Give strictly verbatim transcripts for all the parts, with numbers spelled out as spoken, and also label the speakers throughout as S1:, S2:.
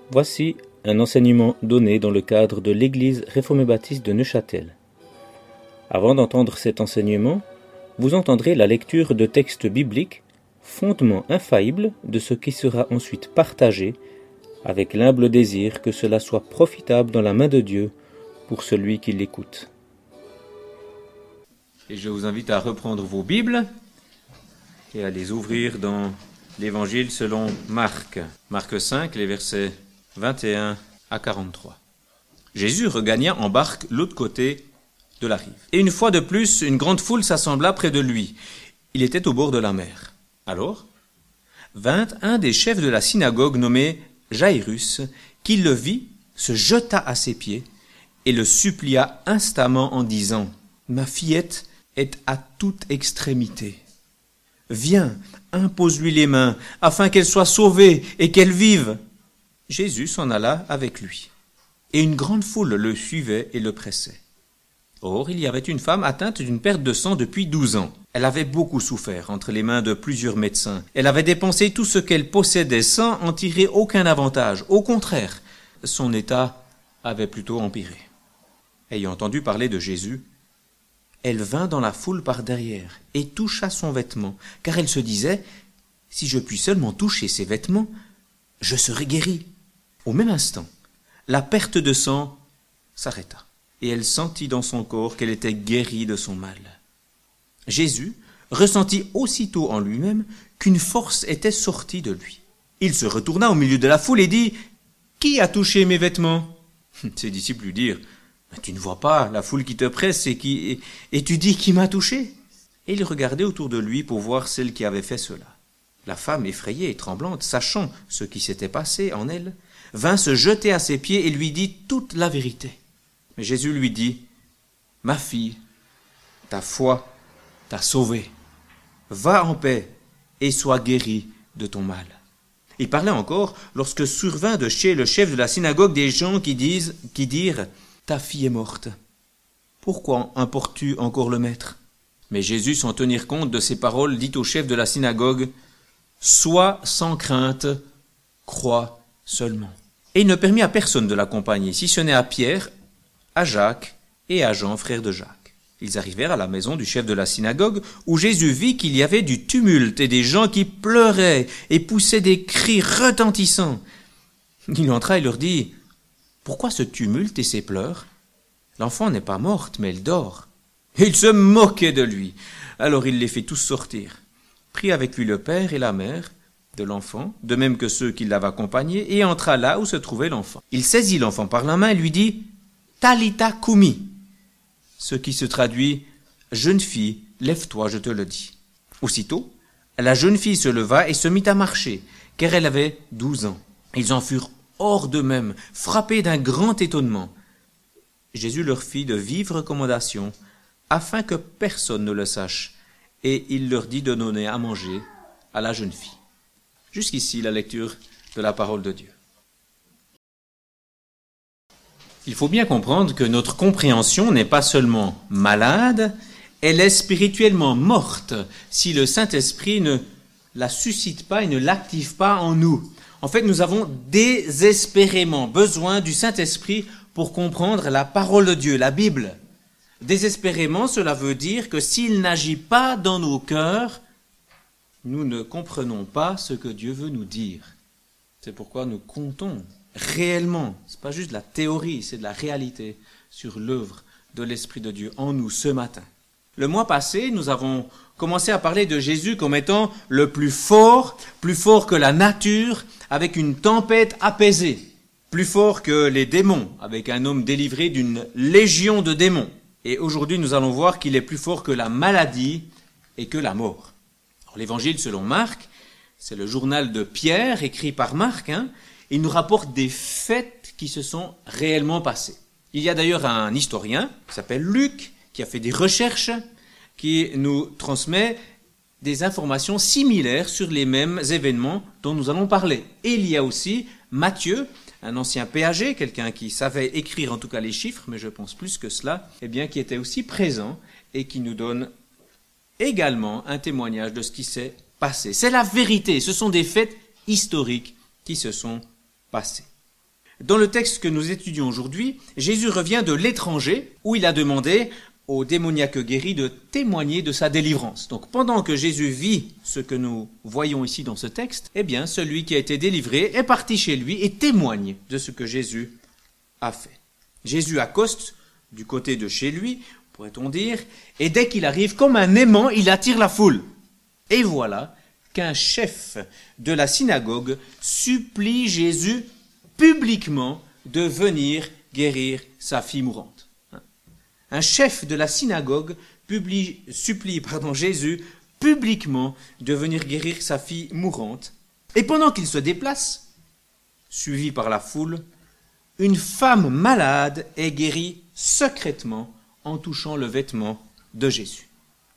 S1: Voici un enseignement donné dans le cadre de l'Église réformée baptiste de Neuchâtel. Avant d'entendre cet enseignement, vous entendrez la lecture de textes bibliques, fondement infaillible de ce qui sera ensuite partagé, avec l'humble désir que cela soit profitable dans la main de Dieu pour celui qui l'écoute.
S2: Et je vous invite à reprendre vos Bibles et à les ouvrir dans l'Évangile selon Marc. Marc cinq, les versets vingt et un à quarante-trois. Jésus regagna en barque l'autre côté de la rive. Et une fois de plus, une grande foule s'assembla près de lui. Il était au bord de la mer. Alors, vint un des chefs de la synagogue nommé Jairus, qui le vit, se jeta à ses pieds et le supplia instamment en disant « Ma fillette est à toute extrémité. Viens, impose-lui les mains, afin qu'elle soit sauvée et qu'elle vive. » Jésus s'en alla avec lui, et une grande foule le suivait et le pressait. Or, il y avait une femme atteinte d'une perte de sang depuis douze ans. Elle avait beaucoup souffert entre les mains de plusieurs médecins. Elle avait dépensé tout ce qu'elle possédait sans en tirer aucun avantage. Au contraire, son état avait plutôt empiré. Ayant entendu parler de Jésus, elle vint dans la foule par derrière et toucha son vêtement, car elle se disait « Si je puis seulement toucher ses vêtements, je serai guérie. » Au même instant, la perte de sang s'arrêta, et elle sentit dans son corps qu'elle était guérie de son mal. Jésus ressentit aussitôt en lui-même qu'une force était sortie de lui. Il se retourna au milieu de la foule et dit « Qui a touché mes vêtements ?» Ses disciples lui dirent « Tu ne vois pas la foule qui te presse et, qui, et, et tu dis qui m'a touché ?» Et il regardait autour de lui pour voir celle qui avait fait cela. La femme, effrayée et tremblante, sachant ce qui s'était passé en elle, vint se jeter à ses pieds et lui dit toute la vérité. Mais Jésus lui dit « Ma fille, ta foi t'a sauvée. Va en paix et sois guérie de ton mal. » Il parlait encore lorsque survint de chez le chef de la synagogue des gens qui, disent, qui dirent « Ta fille est morte. Pourquoi importunes-tu encore le maître ?» Mais Jésus, sans tenir compte de ces paroles, dit au chef de la synagogue « Sois sans crainte, crois seulement. » Et il ne permit à personne de l'accompagner, si ce n'est à Pierre, à Jacques et à Jean, frère de Jacques. Ils arrivèrent à la maison du chef de la synagogue, où Jésus vit qu'il y avait du tumulte et des gens qui pleuraient et poussaient des cris retentissants. Il entra et leur dit « Pourquoi ce tumulte et ces pleurs ? L'enfant n'est pas morte, mais elle dort. » Et il se moquait de lui. Alors il les fit tous sortir, prit avec lui le père et la mère de l'enfant, de même que ceux qui l'avaient accompagné, et entra là où se trouvait l'enfant. Il saisit l'enfant par la main et lui dit « Talita Kumi », ce qui se traduit « Jeune fille, lève-toi, je te le dis ». Aussitôt, la jeune fille se leva et se mit à marcher, car elle avait douze ans. Ils en furent hors d'eux-mêmes, frappés d'un grand étonnement. Jésus leur fit de vives recommandations, afin que personne ne le sache, et il leur dit de donner à manger à la jeune fille. Jusqu'ici, la lecture de la parole de Dieu. Il faut bien comprendre que notre compréhension n'est pas seulement malade, elle est spirituellement morte si le Saint-Esprit ne la suscite pas et ne l'active pas en nous. En fait, nous avons désespérément besoin du Saint-Esprit pour comprendre la parole de Dieu, la Bible. Désespérément, cela veut dire que s'il n'agit pas dans nos cœurs, nous ne comprenons pas ce que Dieu veut nous dire. C'est pourquoi nous comptons réellement, ce n'est pas juste de la théorie, c'est de la réalité sur l'œuvre de l'Esprit de Dieu en nous ce matin. Le mois passé, nous avons commencé à parler de Jésus comme étant le plus fort, plus fort que la nature, avec une tempête apaisée, plus fort que les démons, avec un homme délivré d'une légion de démons. Et aujourd'hui, nous allons voir qu'il est plus fort que la maladie et que la mort. Alors, l'Évangile selon Marc, c'est le journal de Pierre, écrit par Marc, hein. Il nous rapporte des faits qui se sont réellement passés. Il y a d'ailleurs un historien qui s'appelle Luc, qui a fait des recherches, qui nous transmet des informations similaires sur les mêmes événements dont nous allons parler. Et il y a aussi Matthieu, un ancien péager, quelqu'un qui savait écrire en tout cas les chiffres, mais je pense plus que cela, eh bien, qui était aussi présent et qui nous donne également un témoignage de ce qui s'est passé. C'est la vérité, ce sont des faits historiques qui se sont passés. Dans le texte que nous étudions aujourd'hui, Jésus revient de l'étranger où il a demandé au démoniaque guéri de témoigner de sa délivrance. Donc pendant que Jésus vit ce que nous voyons ici dans ce texte, eh bien celui qui a été délivré est parti chez lui et témoigne de ce que Jésus a fait. Jésus accoste du côté de chez lui, pourrait-on dire, et dès qu'il arrive comme un aimant, il attire la foule. Et voilà qu'un chef de la synagogue supplie Jésus publiquement de venir guérir sa fille mourante. Un chef de la synagogue publie, supplie pardon, Jésus publiquement de venir guérir sa fille mourante. Et pendant qu'il se déplace, suivi par la foule, une femme malade est guérie secrètement en touchant le vêtement de Jésus.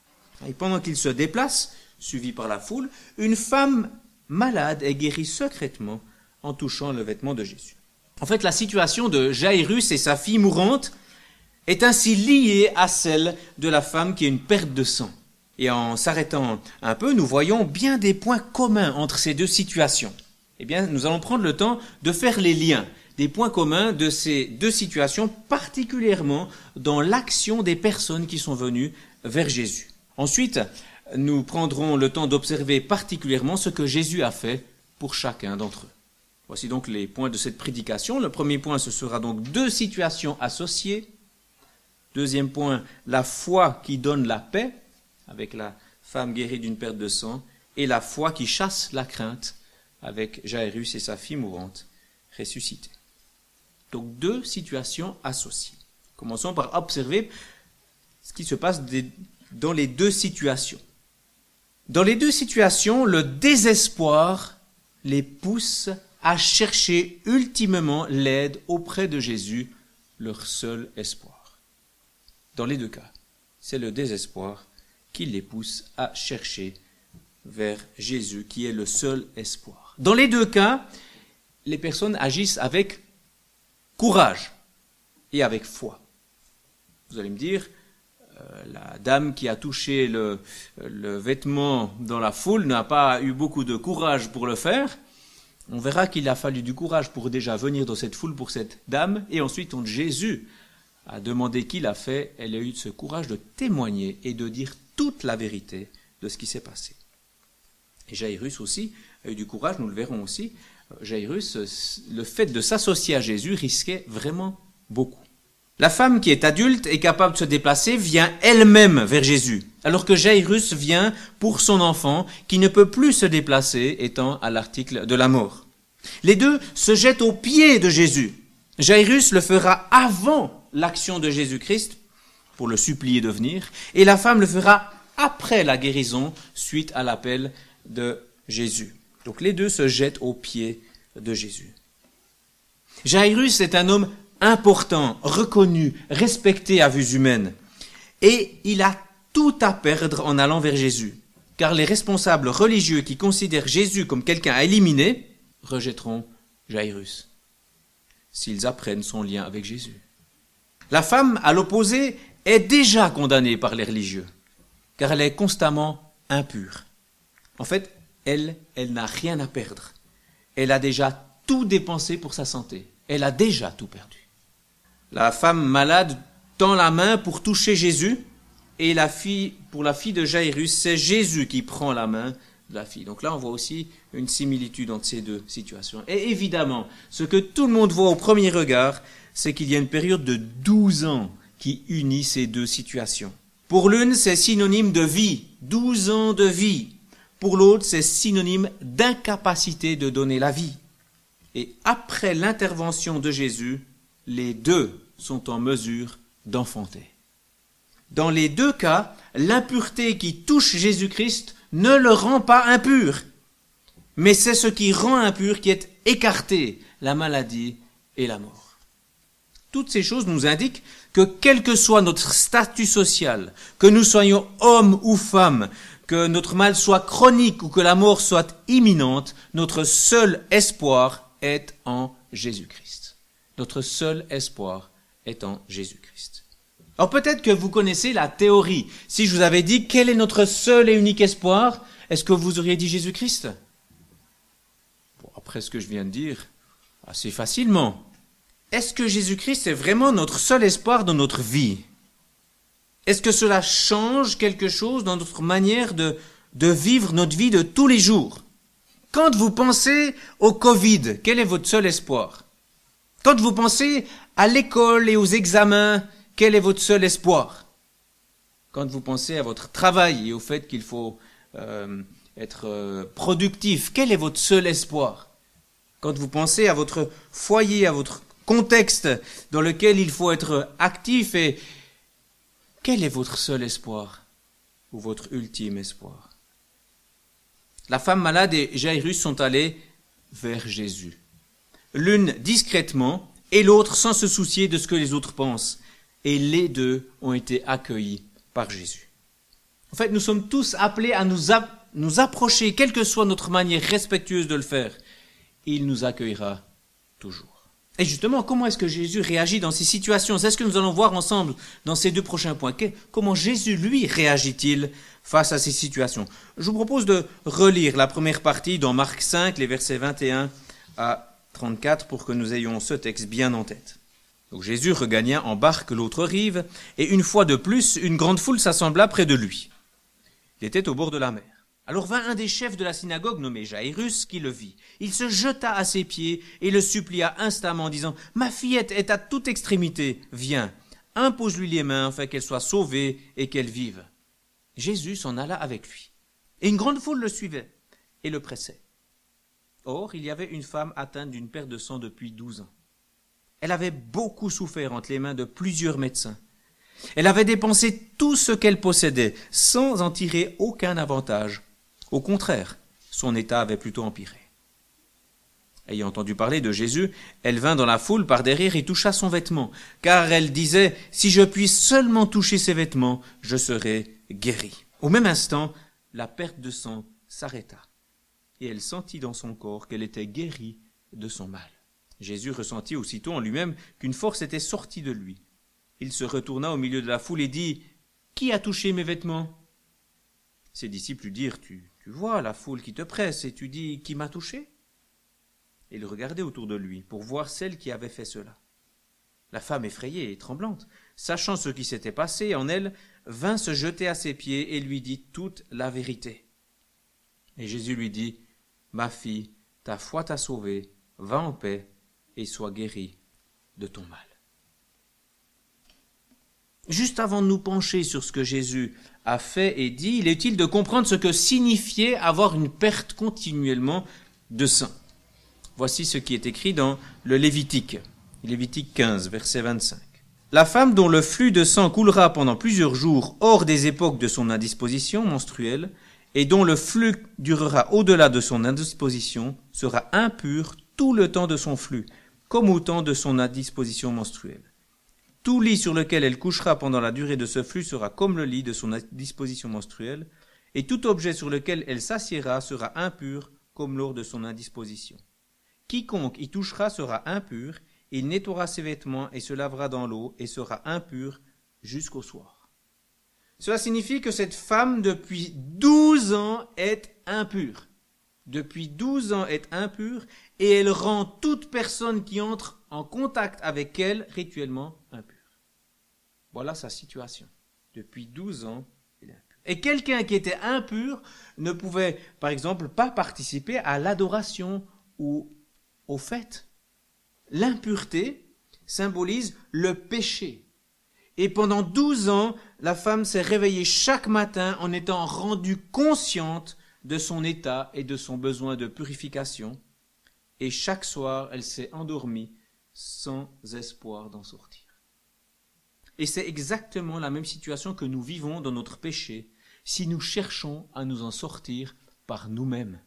S2: Et pendant qu'il se déplace, suivi par la foule, une femme malade est guérie secrètement en touchant le vêtement de Jésus. En fait, la situation de Jairus et sa fille mourante est ainsi liée à celle de la femme qui a une perte de sang. Et en s'arrêtant un peu, nous voyons bien des points communs entre ces deux situations. Eh bien, nous allons prendre le temps de faire les liens, des points communs de ces deux situations, particulièrement dans l'action des personnes qui sont venues vers Jésus. Ensuite, nous prendrons le temps d'observer particulièrement ce que Jésus a fait pour chacun d'entre eux. Voici donc les points de cette prédication. Le premier point, ce sera donc deux situations associées. Deuxième point, la foi qui donne la paix, avec la femme guérie d'une perte de sang, et la foi qui chasse la crainte, avec Jairus et sa fille mourante ressuscitée. Donc deux situations associées. Commençons par observer ce qui se passe dans les deux situations. Dans les deux situations, le désespoir les pousse à chercher ultimement l'aide auprès de Jésus, leur seul espoir. Dans les deux cas, c'est le désespoir qui les pousse à chercher vers Jésus, qui est le seul espoir. Dans les deux cas, les personnes agissent avec courage et avec foi. Vous allez me dire, euh, la dame qui a touché le, le vêtement dans la foule n'a pas eu beaucoup de courage pour le faire. On verra qu'il a fallu du courage pour déjà venir dans cette foule pour cette dame, et ensuite on, Jésus a demandé qui l'a fait, elle a eu ce courage de témoigner et de dire toute la vérité de ce qui s'est passé. Et Jairus aussi a eu du courage, nous le verrons aussi. Jairus, le fait de s'associer à Jésus risquait vraiment beaucoup. La femme qui est adulte et capable de se déplacer vient elle-même vers Jésus, alors que Jairus vient pour son enfant qui ne peut plus se déplacer, étant à l'article de la mort. Les deux se jettent aux pieds de Jésus. Jairus le fera avant l'action de Jésus-Christ, pour le supplier de venir, et la femme le fera après la guérison, suite à l'appel de Jésus. Donc les deux se jettent aux pieds de Jésus. Jairus est un homme important, reconnu, respecté à vue humaine, et il a tout à perdre en allant vers Jésus, car les responsables religieux qui considèrent Jésus comme quelqu'un à éliminer rejetteront Jairus, s'ils apprennent son lien avec Jésus. La femme, à l'opposé, est déjà condamnée par les religieux, car elle est constamment impure. En fait, elle, elle n'a rien à perdre. Elle a déjà tout dépensé pour sa santé. Elle a déjà tout perdu. La femme malade tend la main pour toucher Jésus, et la fille, pour la fille de Jairus, c'est Jésus qui prend la main de la fille. Donc là, on voit aussi une similitude entre ces deux situations. Et évidemment, ce que tout le monde voit au premier regard, c'est qu'il y a une période de douze ans qui unit ces deux situations. Pour l'une, c'est synonyme de vie, douze ans de vie. Pour l'autre, c'est synonyme d'incapacité de donner la vie. Et après l'intervention de Jésus, les deux sont en mesure d'enfanter. Dans les deux cas, l'impureté qui touche Jésus-Christ ne le rend pas impur, mais c'est ce qui rend impur qui est écarté, la maladie et la mort. Toutes ces choses nous indiquent que quel que soit notre statut social, que nous soyons hommes ou femmes, que notre mal soit chronique ou que la mort soit imminente, notre seul espoir est en Jésus-Christ. Notre seul espoir est en Jésus-Christ. Alors peut-être que vous connaissez la théorie. Si je vous avais dit quel est notre seul et unique espoir, est-ce que vous auriez dit Jésus-Christ ? Bon, après ce que je viens de dire, assez facilement. est-ce que Jésus-Christ est vraiment notre seul espoir dans notre vie? Est-ce que cela change quelque chose dans notre manière de, de vivre notre vie de tous les jours? Quand vous pensez au Covid, quel est votre seul espoir? Quand vous pensez à l'école et aux examens, quel est votre seul espoir? Quand vous pensez à votre travail et au fait qu'il faut euh, être euh, productif, quel est votre seul espoir? Quand vous pensez à votre foyer, à votre contexte dans lequel il faut être actif, et quel est votre seul espoir ou votre ultime espoir? La femme malade et Jairus sont allés vers Jésus. L'une discrètement et l'autre sans se soucier de ce que les autres pensent. Et les deux ont été accueillis par Jésus. En fait, nous sommes tous appelés à nous, ap- nous approcher, quelle que soit notre manière respectueuse de le faire. Il nous accueillera toujours. Et justement, comment est-ce que Jésus réagit dans ces situations? C'est ce que nous allons voir ensemble dans ces deux prochains points. Comment Jésus, lui, réagit-il face à ces situations? Je vous propose de relire la première partie dans Marc cinq, les versets vingt et un à trente-quatre, pour que nous ayons ce texte bien en tête. Donc Jésus regagna en barque l'autre rive, et une fois de plus, une grande foule s'assembla près de lui. Il était au bord de la mer. Alors vint un des chefs de la synagogue nommé Jairus qui le vit. Il se jeta à ses pieds et le supplia instamment en disant « Ma fillette est à toute extrémité, viens, impose-lui les mains afin qu'elle soit sauvée et qu'elle vive. » Jésus s'en alla avec lui. Et une grande foule le suivait et le pressait. Or, il y avait une femme atteinte d'une perte de sang depuis douze ans. Elle avait beaucoup souffert entre les mains de plusieurs médecins. Elle avait dépensé tout ce qu'elle possédait sans en tirer aucun avantage. Au contraire, son état avait plutôt empiré. Ayant entendu parler de Jésus, elle vint dans la foule par derrière et toucha son vêtement, car elle disait « Si je puis seulement toucher ses vêtements, je serai guérie. » Au même instant, la perte de sang s'arrêta, et elle sentit dans son corps qu'elle était guérie de son mal. Jésus ressentit aussitôt en lui-même qu'une force était sortie de lui. Il se retourna au milieu de la foule et dit « Qui a touché mes vêtements ?» Ses disciples lui dirent « Tu, tu vois la foule qui te presse et tu dis « Qui m'a touché ?» Il regardait autour de lui pour voir celle qui avait fait cela. La femme effrayée et tremblante, sachant ce qui s'était passé en elle, vint se jeter à ses pieds et lui dit toute la vérité. Et Jésus lui dit « Ma fille, ta foi t'a sauvée, va en paix et sois guérie de ton mal. » Juste avant de nous pencher sur ce que Jésus a fait et dit, il est utile de comprendre ce que signifiait avoir une perte continuellement de sang. Voici ce qui est écrit dans le Lévitique, Lévitique quinze, verset vingt-cinq. « La femme dont le flux de sang coulera pendant plusieurs jours hors des époques de son indisposition menstruelle et dont le flux durera au-delà de son indisposition sera impure tout le temps de son flux, comme au temps de son indisposition menstruelle. Tout lit sur lequel elle couchera pendant la durée de ce flux sera comme le lit de son indisposition menstruelle, et tout objet sur lequel elle s'assiera sera impur comme lors de son indisposition. Quiconque y touchera sera impur, il nettoiera ses vêtements et se lavera dans l'eau et sera impur jusqu'au soir. » Cela signifie que cette femme, depuis douze ans, est impure. Depuis douze ans, est impure, et elle rend toute personne qui entre en contact avec elle rituellement impure. Voilà sa situation. Depuis douze ans, elle est impure. Et quelqu'un qui était impur ne pouvait, par exemple, pas participer à l'adoration ou aux fêtes. L'impureté symbolise le péché. Et pendant douze ans, la femme s'est réveillée chaque matin en étant rendue consciente de son état et de son besoin de purification. Et chaque soir, elle s'est endormie sans espoir d'en sortir. Et c'est exactement la même situation que nous vivons dans notre péché si nous cherchons à nous en sortir par nous-mêmes.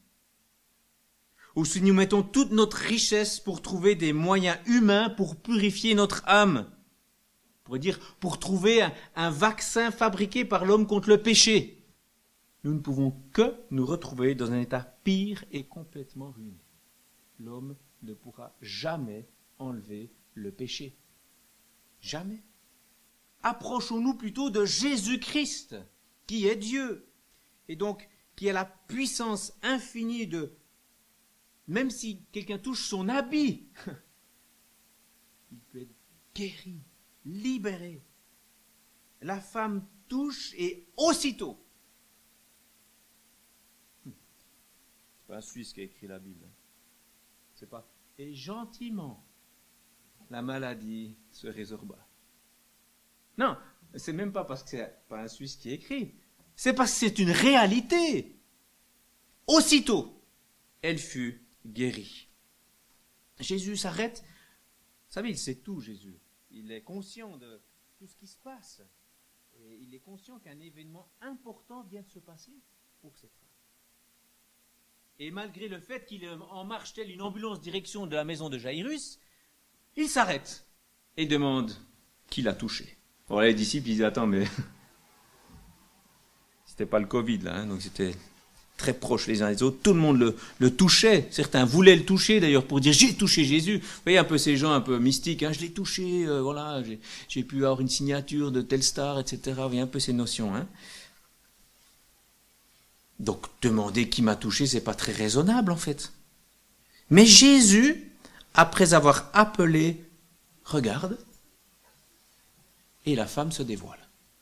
S2: Ou si nous mettons toute notre richesse pour trouver des moyens humains pour purifier notre âme. On pourrait dire pour trouver un, un vaccin fabriqué par l'homme contre le péché. Nous ne pouvons que nous retrouver dans un état pire et complètement ruiné. L'homme ne pourra jamais enlever le péché. Jamais. Approchons-nous plutôt de Jésus-Christ, qui est Dieu, et donc qui a la puissance infinie de, même si quelqu'un touche son habit,
S3: il peut être guéri, libéré. La femme touche et aussitôt. C'est pas un Suisse qui a écrit la Bible. C'est pas. Et gentiment, la maladie se résorba. Non, c'est même pas parce que c'est pas un Suisse qui écrit. C'est parce que c'est une réalité. Aussitôt, elle fut guérie. Jésus s'arrête. Vous savez, il sait tout, Jésus. Il est conscient de tout ce qui se passe. Et il est conscient qu'un événement important vient de se passer pour cette femme. Et malgré le fait qu'il est en marche telle une ambulance direction de la maison de Jairus, il s'arrête et demande qui l'a touché. Bon, là, les disciples ils disent attends, mais c'était pas le Covid là, hein, donc c'était très proches les uns des autres. Tout le monde le, le touchait. Certains voulaient le toucher d'ailleurs pour dire j'ai touché Jésus. Vous voyez un peu ces gens un peu mystiques. Hein, je l'ai touché, euh, voilà, j'ai, j'ai pu avoir une signature de telle star, et cetera. Vous voyez un peu ces notions. Hein. Donc demander qui m'a touché, c'est pas très raisonnable en fait. Mais Jésus, après avoir appelé, regarde, et la femme se dévoile.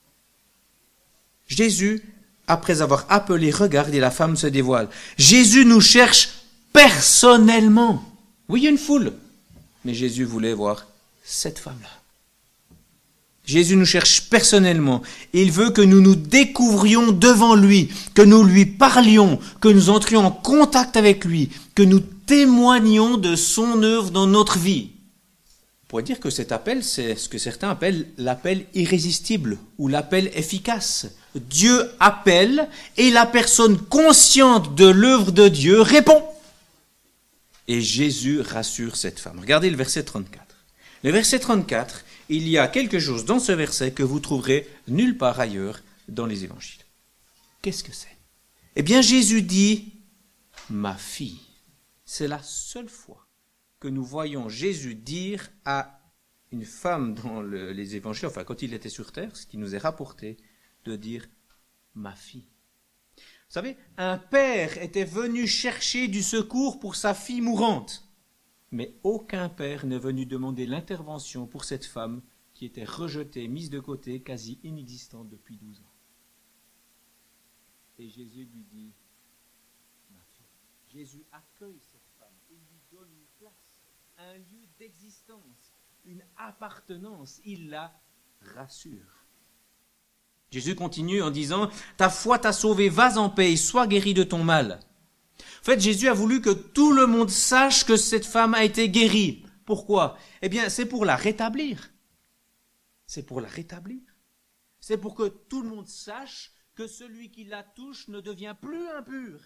S3: Jésus, après avoir appelé, regarde, et la femme se dévoile. Jésus nous cherche personnellement. Oui, il y a une foule, mais Jésus voulait voir cette femme-là. Jésus nous cherche personnellement. Il veut que nous nous découvrions devant lui, que nous lui parlions, que nous entrions en contact avec lui, que nous témoignions de son œuvre dans notre vie. On pourrait dire que cet appel, c'est ce que certains appellent l'appel irrésistible ou l'appel efficace. Dieu appelle et la personne consciente de l'œuvre de Dieu répond. Et Jésus rassure cette femme. Regardez le verset trente-quatre. Le verset trente-quatre, il y a quelque chose dans ce verset que vous trouverez nulle part ailleurs dans les évangiles. Qu'est-ce que c'est ? Eh bien, Jésus dit « ma fille ». C'est la seule fois que nous voyons Jésus dire à une femme dans le, les évangiles, enfin quand il était sur terre, ce qui nous est rapporté, de dire « ma fille ». Vous savez, un père était venu chercher du secours pour sa fille mourante. Mais aucun père n'est venu demander l'intervention pour cette femme qui était rejetée, mise de côté, quasi inexistante depuis douze ans. Et Jésus lui dit, ma fille. Jésus accueille cette femme et lui donne une place, un lieu d'existence, une appartenance. Il la rassure. Jésus continue en disant, ta foi t'a sauvé, vas en paix et sois guéri de ton mal. En fait, Jésus a voulu que tout le monde sache que cette femme a été guérie. Pourquoi ? Eh bien, c'est pour la rétablir. C'est pour la rétablir. C'est pour que tout le monde sache que celui qui la touche ne devient plus impur.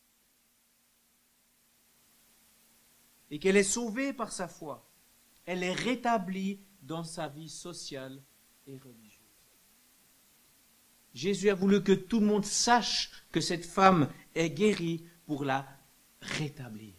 S3: Et qu'elle est sauvée par sa foi. Elle est rétablie dans sa vie sociale et religieuse. Jésus a voulu que tout le monde sache que cette femme est guérie pour la rétablir.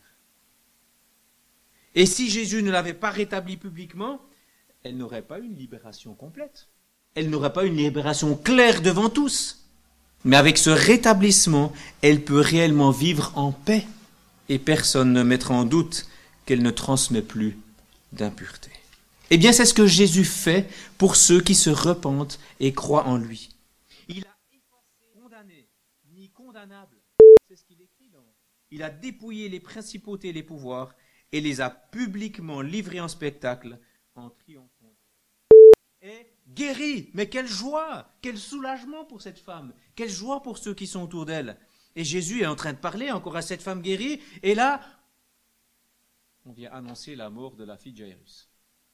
S3: Et si Jésus ne l'avait pas rétablie publiquement, elle n'aurait pas une libération complète. Elle n'aurait pas une libération claire devant tous. Mais avec ce rétablissement, elle peut réellement vivre en paix. Et personne ne mettra en doute qu'elle ne transmet plus d'impureté. Eh bien, c'est ce que Jésus fait pour ceux qui se repentent et croient en lui. Il a effacé condamné, ni condamnable. C'est ce qu'il écrit dans. Il a dépouillé les principautés et les pouvoirs et les a publiquement livrés en spectacle en triomphant. Et guéri, mais quelle joie, quel soulagement pour cette femme, quelle joie pour ceux qui sont autour d'elle. Et Jésus est en train de parler encore à cette femme guérie, et là, on vient annoncer la mort de la fille de Jairus.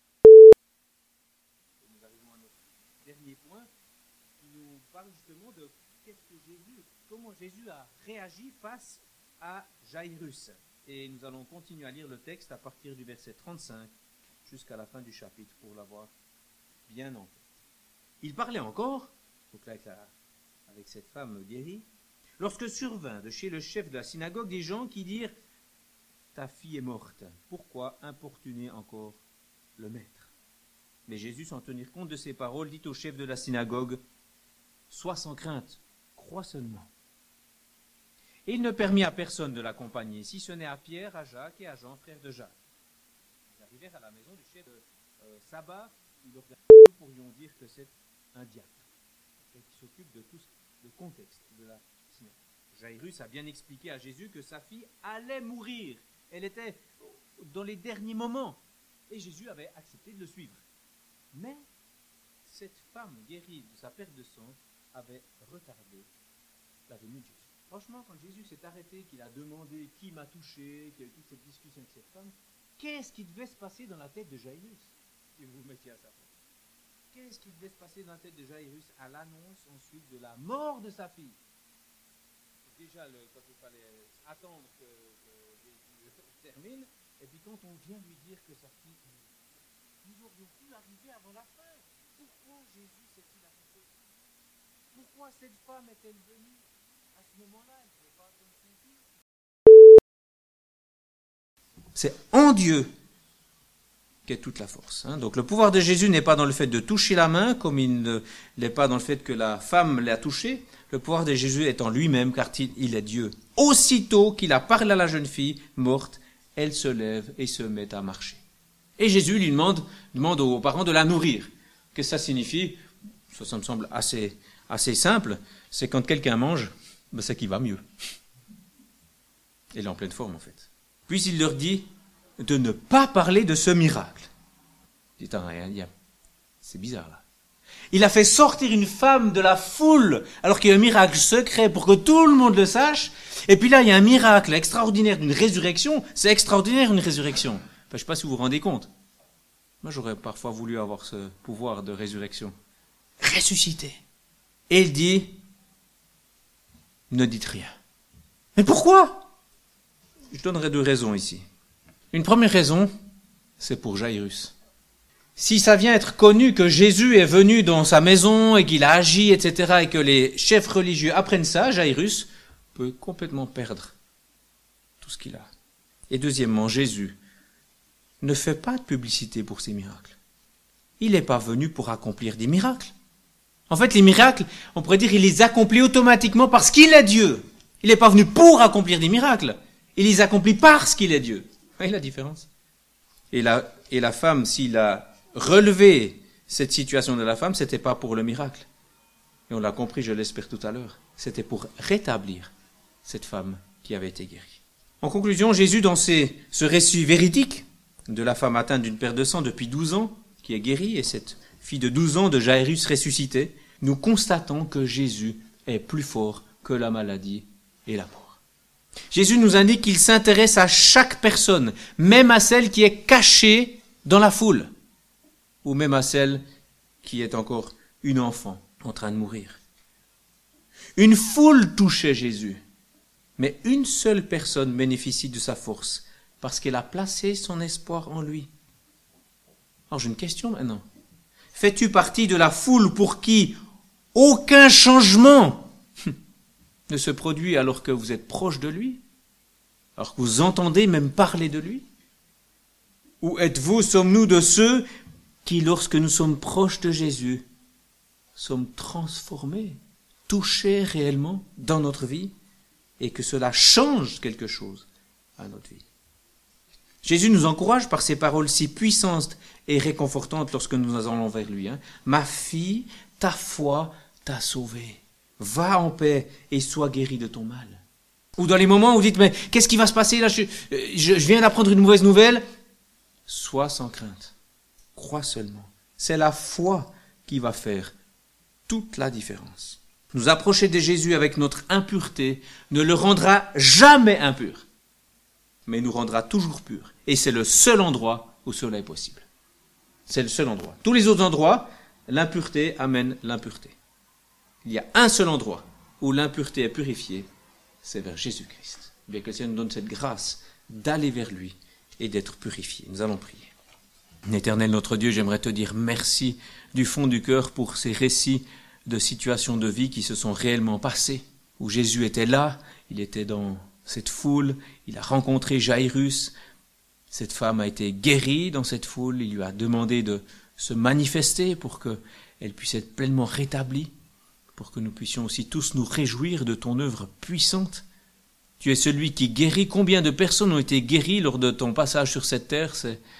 S3: Nous arrivons à notre dernier point, qui nous parle justement de qu'est-ce que Jésus, comment Jésus a réagi face à Jairus. Et nous allons continuer à lire le texte à partir du verset trente-cinq jusqu'à la fin du chapitre pour l'avoir bien en tête. Il parlait encore, donc là avec, la, avec cette femme guérie, lorsque survint de chez le chef de la synagogue des gens qui dirent « Ta fille est morte, pourquoi importuner encore le maître ?» Mais Jésus, sans tenir compte de ces paroles, dit au chef de la synagogue « Sois sans crainte, crois seulement. » Et il ne permit à personne de l'accompagner, si ce n'est à Pierre, à Jacques et à Jean, frères de Jacques. Ils arrivèrent à la maison du chef de euh, sabbat, nous pourrions dire que c'est un diacre qui s'occupe de tout le contexte de la synagogue. Jairus a bien expliqué à Jésus que sa fille allait mourir. Elle était dans les derniers moments. Et Jésus avait accepté de le suivre. Mais cette femme guérie de sa perte de sang avait retardé la venue de Jésus. Franchement, quand Jésus s'est arrêté, qu'il a demandé qui m'a touché, qu'il y a eu toute cette discussion avec cette femme, qu'est-ce qui devait se passer dans la tête de Jairus, si vous vous mettiez à sa place? Qu'est-ce qui devait se passer dans la tête de Jairus à l'annonce ensuite de la mort de sa fille? Déjà, le, quand il fallait attendre que, que Jésus termine, et puis quand on vient lui dire que sa fille, nous aurions pu arriver avant la fin. Pourquoi Jésus s'est-il arrêté? Pourquoi cette femme est-elle venue à ce moment-là? Elle ne pouvait pas attendre son fils. C'est en Dieu qu'est toute la force. Hein. Donc le pouvoir de Jésus n'est pas dans le fait de toucher la main, comme il ne l'est pas dans le fait que la femme l'a touché. Le pouvoir de Jésus est en lui-même, car il est Dieu. Aussitôt qu'il a parlé à la jeune fille morte, elle se lève et se met à marcher. Et Jésus lui demande, demande aux parents de la nourrir. Qu'est-ce que ça signifie? Ça, ça me semble assez, assez simple. C'est quand quelqu'un mange, ben c'est qu'il va mieux. Il est en pleine forme, en fait. Puis il leur dit de ne pas parler de ce miracle. Il dit, c'est bizarre, là. Il a fait sortir une femme de la foule, alors qu'il y a un miracle secret pour que tout le monde le sache. Et puis là, il y a un miracle extraordinaire d'une résurrection. C'est extraordinaire, une résurrection. Enfin, je ne sais pas si vous vous rendez compte. Moi, j'aurais parfois voulu avoir ce pouvoir de résurrection. Ressuscité. Et il dit, ne dites rien. Mais pourquoi? Je donnerai deux raisons ici. Une première raison, c'est pour Jairus. Si ça vient être connu que Jésus est venu dans sa maison et qu'il a agi, et cetera, et que les chefs religieux apprennent ça, Jairus peut complètement perdre tout ce qu'il a. Et deuxièmement, Jésus ne fait pas de publicité pour ses miracles. Il n'est pas venu pour accomplir des miracles. En fait, les miracles, on pourrait dire, il les accomplit automatiquement parce qu'il est Dieu. Il n'est pas venu pour accomplir des miracles. Il les accomplit parce qu'il est Dieu. Vous voyez la différence? Et la, et la femme, s'il a relevé cette situation de la femme, ce n'était pas pour le miracle. Et on l'a compris, je l'espère tout à l'heure. C'était pour rétablir cette femme qui avait été guérie. En conclusion, Jésus, dans ses, ce récit véridique de la femme atteinte d'une perte de sang depuis douze ans, qui est guérie, et cette fille de douze ans de Jairus ressuscitée, nous constatons que Jésus est plus fort que la maladie et la mort. Jésus nous indique qu'il s'intéresse à chaque personne, même à celle qui est cachée dans la foule, ou même à celle qui est encore une enfant en train de mourir. Une foule touchait Jésus, mais une seule personne bénéficie de sa force, parce qu'elle a placé son espoir en lui. Alors j'ai une question maintenant. Fais-tu partie de la foule pour qui aucun changement ne se produit alors que vous êtes proche de lui, alors que vous entendez même parler de lui? Ou êtes-vous, sommes-nous de ceux qui, lorsque nous sommes proches de Jésus, sommes transformés, touchés réellement dans notre vie, et que cela change quelque chose à notre vie? Jésus nous encourage par ces paroles si puissantes et réconfortantes lorsque nous allons vers lui. Hein. Ma fille, ta foi t'a sauvée. Va en paix et sois guérie de ton mal. Ou dans les moments où vous dites, mais qu'est-ce qui va se passer là, je, je, je viens d'apprendre une mauvaise nouvelle. Sois sans crainte. Crois seulement. C'est la foi qui va faire toute la différence. Nous approcher de Jésus avec notre impureté ne le rendra jamais impur, mais nous rendra toujours pur. Et c'est le seul endroit où cela est possible. C'est le seul endroit. Tous les autres endroits, l'impureté amène l'impureté. Il y a un seul endroit où l'impureté est purifiée, c'est vers Jésus-Christ. Bien que le Seigneur nous donne cette grâce d'aller vers lui et d'être purifié. Nous allons prier. Éternel notre Dieu, j'aimerais te dire merci du fond du cœur pour ces récits de situations de vie qui se sont réellement passées, où Jésus était là, il était dans cette foule, il a rencontré Jairus, cette femme a été guérie dans cette foule, il lui a demandé de se manifester pour qu'elle puisse être pleinement rétablie, pour que nous puissions aussi tous nous réjouir de ton œuvre puissante. Tu es celui qui guérit. Combien de personnes ont été guéries lors de ton passage sur cette terre? C'est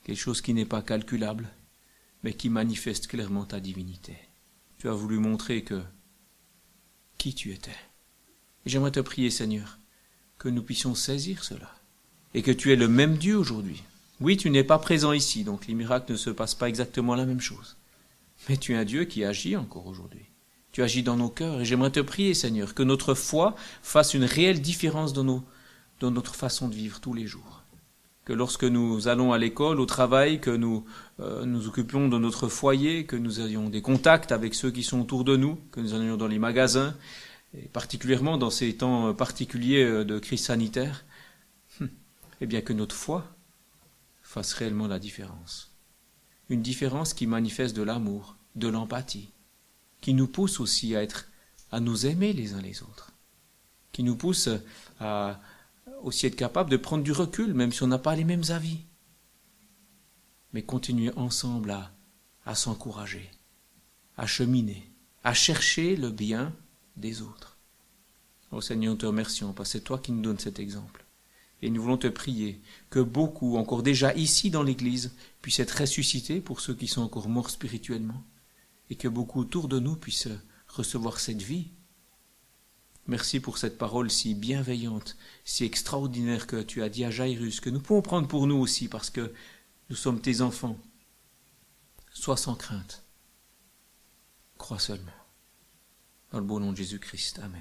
S3: quelque chose qui n'est pas calculable, mais qui manifeste clairement ta divinité. Tu as voulu montrer que qui tu étais. Et j'aimerais te prier, Seigneur, que nous puissions saisir cela, et que tu es le même Dieu aujourd'hui. Oui, tu n'es pas présent ici, donc les miracles ne se passent pas exactement la même chose. Mais tu es un Dieu qui agit encore aujourd'hui. Tu agis dans nos cœurs, et j'aimerais te prier, Seigneur, que notre foi fasse une réelle différence dans, nos, dans notre façon de vivre tous les jours. Que lorsque nous allons à l'école, au travail, que nous euh, nous occupions de notre foyer, que nous ayons des contacts avec ceux qui sont autour de nous, que nous allions dans les magasins, et particulièrement dans ces temps particuliers de crise sanitaire, eh bien que notre foi fasse réellement la différence. Une différence qui manifeste de l'amour, de l'empathie, qui nous pousse aussi à être, à nous aimer les uns les autres, qui nous pousse à aussi être capable de prendre du recul, même si on n'a pas les mêmes avis, mais continuer ensemble à, à s'encourager, à cheminer, à chercher le bien des autres. Oh Seigneur, nous te remercions, parce que c'est toi qui nous donnes cet exemple. Et nous voulons te prier que beaucoup, encore déjà ici dans l'Église, puissent être ressuscités pour ceux qui sont encore morts spirituellement, et que beaucoup autour de nous puissent recevoir cette vie. Merci pour cette parole si bienveillante, si extraordinaire que tu as dit à Jairus, que nous pouvons prendre pour nous aussi, parce que nous sommes tes enfants. Sois sans crainte. Crois seulement. Dans le beau nom de Jésus-Christ. Amen.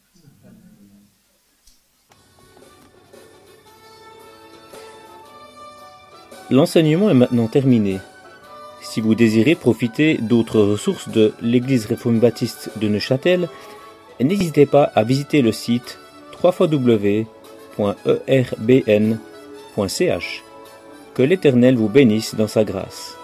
S1: L'enseignement est maintenant terminé. Si vous désirez profiter d'autres ressources de l'Église réformée baptiste de Neuchâtel, n'hésitez pas à visiter le site w w w point e r b n point c h. Que l'Éternel vous bénisse dans sa grâce.